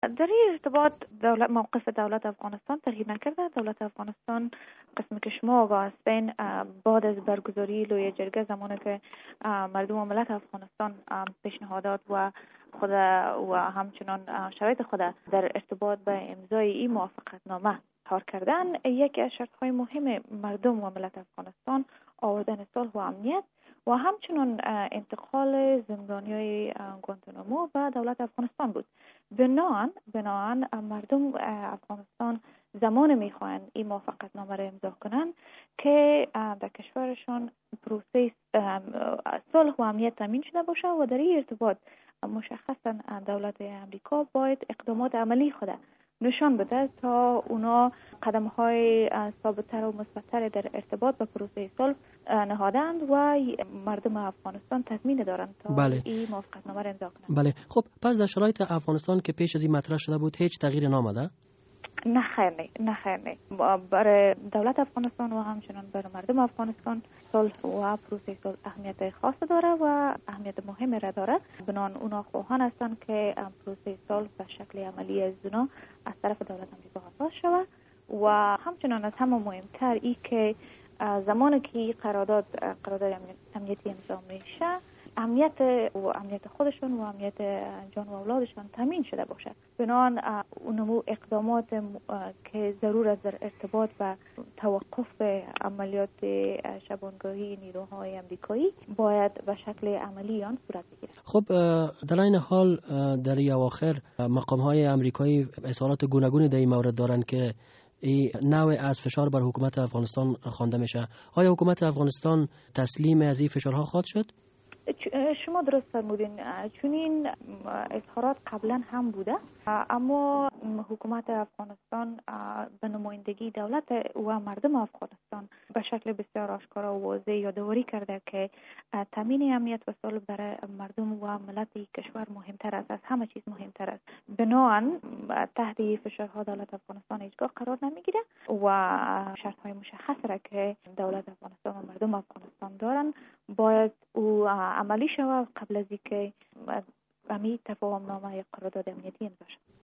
در این ارتباط موقف دولت افغانستان تغییر نکرده. دولت افغانستان قسم که شما آگاه هستین بعد از برگزاری لوی جرگه زمانی که مردم و ملت افغانستان پیشنهادات و خود و همچنان شرایط خود در ارتباط به امضای این موافقتنامه کار کردن، یکی از شرط‌های مهم مردم و ملت افغانستان آوردن صلح و امنیت و همچنان انتقال زندانیای گوانتانامو به دولت افغانستان بود. بناهن مردم افغانستان زمان میخواهند این موافقتنامه را امضا کنند که در کشورشان پروسه صلح و امنیت تامین شده باشه و در این ارتباط مشخصا دولت امریکا باید اقدامات عملی خود نشان بده تا اونا قدم‌های ثابت‌تر و مثبت‌تر در ارتباط با پروسه صلح نهادند و مردم افغانستان تضمین دارند تا این موافقتنامه را امضا کنند. بله، خب پس در شرایط افغانستان که پیش از این مطرح شده بود هیچ تغییر نامده؟ نه خیر. برای دولت افغانستان و همچنان برای مردم افغانستان صلح و پروسه صلح اهمیت خاص داره و اهمیت مهمی را داره. بنان اونا خواهان هستند که پروسه صلح به شکل عملی از اونا از طرف دولت امریکا آغاز شود و همچنان از همه مهمتر ای که زمانی که قرارداد امنیتی امضا میشه امنیت خودشون و امنیت جان و اولادشان تامین شده باشه. بنابراین اونمو اقدامات که ضرور است در ارتباط با توقف عملیات شبانگاهی نیروهای امریکایی باید به شکل عملی آن صورت بگیرد. خب در این حال در این اواخر مقام‌های امریکایی اظهارات گوناگونی در این مورد دارند که این نوع از فشار بر حکومت افغانستان خوانده میشه. آیا حکومت افغانستان تسلیم از این فشارها خواهد شد؟ شما درست فرمودین، چون این اظهارات قبلا هم بوده، اما حکومت افغانستان به نمایندگی دولت و مردم افغانستان به شکل بسیار آشکارا و واضح یادآوری کرده که تامین امنیت و صلح برای مردم و ملت کشور مهمتر است، از همه چیز مهمتر است. بنابراین تحت فشارها دولت افغانستان هیچگاه قرار نمیگیره و شرط‌های مشخص را که دولت افغانستان و مردم افغانستان دارن باید او عملی شود قبل از اینکه تفاهم نامه یا قرارداد امنیتی امضا شود.